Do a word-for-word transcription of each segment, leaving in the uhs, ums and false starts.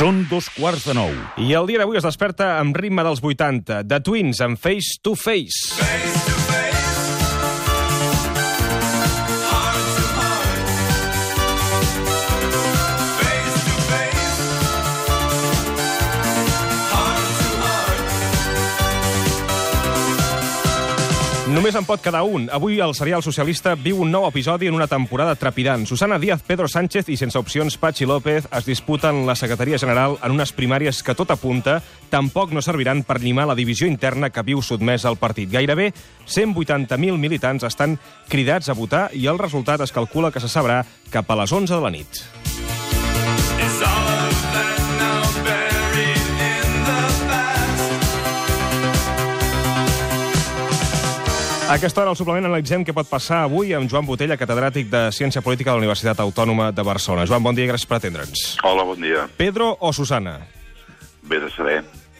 Són dos quarts de nou. I el dia d'avui es desperta amb ritme dels vuitanta. The Twins amb Face to Face. Face to face, heart to heart. Face to face, heart to heart. Només en pot quedar un. Avui el serial socialista viu un nou episodi en una temporada trepidant. Susana Díaz, Pedro Sánchez i sense opcions Patxi López es disputen la secretaria general en unes primàries que tot apunta tampoc no serviran per llimar la divisió interna que viu sotmès al partit. Gairebé cent vuitanta mil militants estan cridats a votar i el resultat es calcula que se sabrà cap a les onze de la nit. Is all of that now buried in the past? A aquesta hora, al suplement, analitzem què pot passar avui amb Joan Botella, catedràtic de Ciència Política de la Universitat Autònoma de Barcelona. Joan, bon dia i gràcies per atendre'ns. Hola, bon dia. Pedro o Susana? Bé de saber.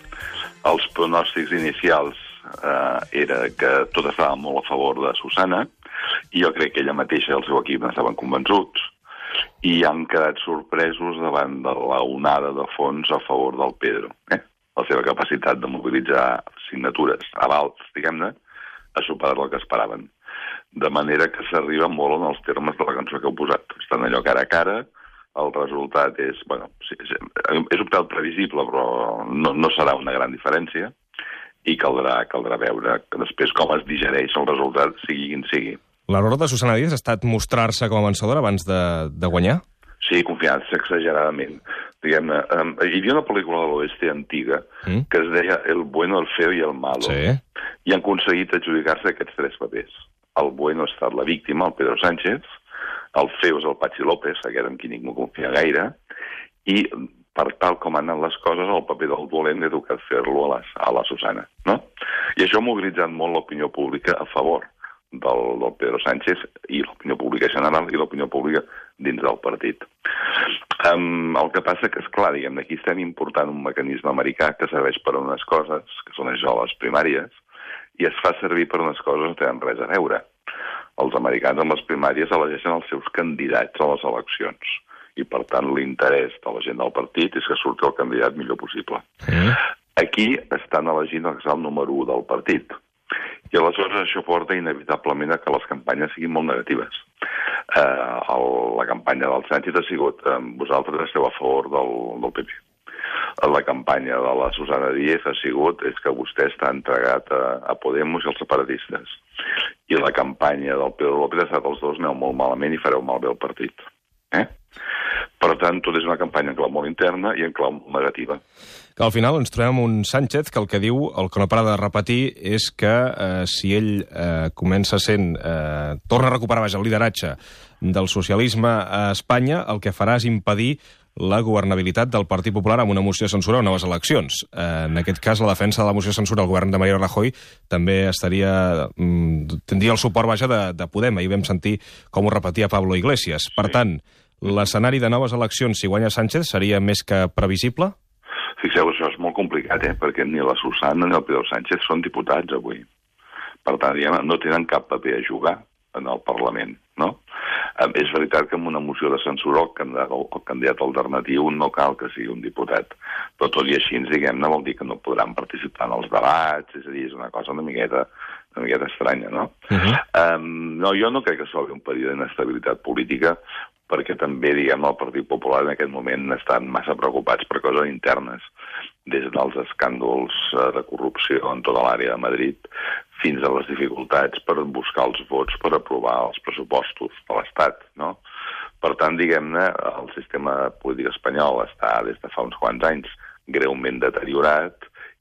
Els pronòstics inicials eh, era que tot estava molt a favor de Susana i jo crec que ella mateixa i el seu equip n'estaven convençuts i han quedat sorpresos davant de la onada de fons a favor del Pedro. Eh? La seva capacitat de mobilitzar signatures, avals, diguem-ne, ha superat el que esperaven. De manera que s'arriba molt en els termes de la cançó que heu posat. Estan allò cara a cara, el resultat és, bueno, sí, és, és un pèl previsible, però no, no serà una gran diferència, i caldrà, caldrà veure que després com es digereix el resultat, sigui quin sigui. L'error de Susana Díaz ha estat mostrar-se com a vencedora abans de, de guanyar? Sí, confiança exageradament. Diguem-ne, um, hi havia una pel·lícula de l'oeste antiga Mm. que es deia El bueno, el feo i el malo. Sí. I han aconseguit adjudicar-se aquests tres papers. El bueno ha estat la víctima, el Pedro Sánchez, el feo és el Patxi López, aquest amb qui ningú confia gaire, i per tal com han anat les coses, el paper del dolent he tocat fer-lo a, les, a la Susana, no? I això ha mobilitzat molt l'opinió pública a favor del, del Pedro Sánchez i l'opinió pública general i l'opinió pública dins del partit. Um, el que passa que, esclar, diguem, aquí estem important un mecanisme americà que serveix per a unes coses, que són això, les primàries, i es fa servir per unes coses que no tenen res a veure. Els americans amb les primàries elegeixen els seus candidats a les eleccions i, per tant, l'interès de la gent del partit és que surti el candidat millor possible. Mm. Aquí estan elegint el número u del partit. I aleshores això porta inevitablement a que les campanyes siguin molt negatives. Eh, el, la campanya del Sánchez ha sigut eh, vosaltres esteu a favor del, del P P. La campanya de la Susana Díaz ha sigut és que vostè està entregat a, a Podemos i als separatistes. I la campanya del Pedro López ha estat els dos aneu molt malament i fareu malbé el partit. Eh? Per tant, tot és una campanya en clau molt interna i en clau molt negativa. Que al final ens trobem un Sánchez que el que diu, el que no para de repetir, és que eh, si ell eh, comença sent, eh, torna a recuperar vaja, el lideratge del socialisme a Espanya, el que farà és impedir la governabilitat del Partit Popular amb una moció de censura o noves eleccions. Eh, en aquest cas, la defensa de la moció de censura al govern de Mariano Rajoy també estaria, mm, tindria el suport vaja de, de Podem. Ahir vam sentir com ho repetia Pablo Iglesias. Per tant, l'escenari de noves eleccions, si guanya Sánchez, seria més que previsible? Fixeu, això és molt complicat, eh? Perquè ni la Susana ni el Pedro Sánchez són diputats avui. Per tant, diguem, no tenen cap paper a jugar en el Parlament, no? Eh, és veritat que amb una moció de censura el candidat, el candidat alternatiu no cal que sigui un diputat, però tot i així, diguem-ne, vol dir que no podran participar en els debats, és a dir, és una cosa una miqueta, una miqueta estranya, no? Uh-huh. Um, no, jo no crec que s'obri un període d'inestabilitat política, perquè també, diguem, el Partit Popular en aquest moment estan massa preocupats per coses internes, des dels escàndols de corrupció en tota l'àrea de Madrid fins a les dificultats per buscar els vots per aprovar els pressupostos de l'Estat, no? Per tant, diguem-ne, el sistema polític espanyol està des de fa uns quants anys greument deteriorat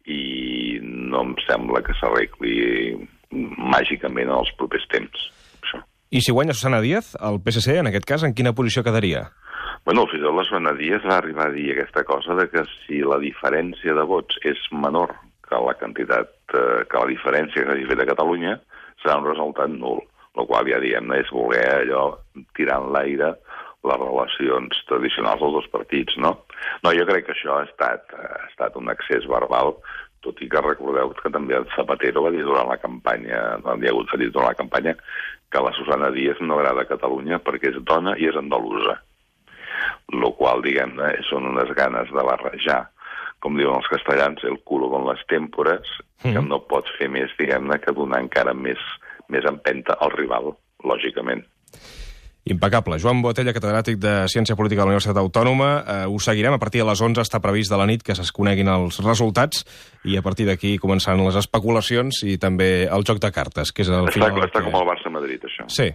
i no em sembla que s'arregli màgicament en els propers temps. I si guanya Susana Díaz, el P S C, en aquest cas, en quina posició quedaria? Bueno, fins i tot la Susana Díaz va arribar a dir aquesta cosa de que si la diferència de vots és menor que la quantitat, eh, que la diferència que hagi fet a Catalunya, serà un resultat nul. El qual ja diem és voler allò tirar en l'aire les relacions tradicionals dels dos partits, no? No, jo crec que això ha estat, ha estat un excés verbal, tot i que recordeu que també el Zapatero va dir durant la campanya, no hi ha hagut dit durant la campanya, que la Susana Díaz no agrada a Catalunya perquè és dona i és andalusa. lo qual, diguem-ne, són unes ganes de barrejar, com diuen els castellans, el culo con les tèmpores, mm. que no pots fer més, diguem-ne, que donar encara més, més empenta al rival, lògicament. Impecable. Joan Boatella, catedràtic de Ciència Política de la Universitat Autònoma. Eh, ho seguirem. A partir de les onze està previst de la nit que es coneguin els resultats i a partir d'aquí començaran les especulacions i també el joc de cartes, que és el està, final... Està que... com el Barça-Madrid, això. Sí.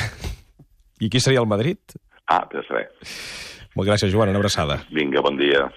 I qui seria el Madrid? Ah, pues res. Moltes gràcies, Joan. Una abraçada. Vinga, bon dia.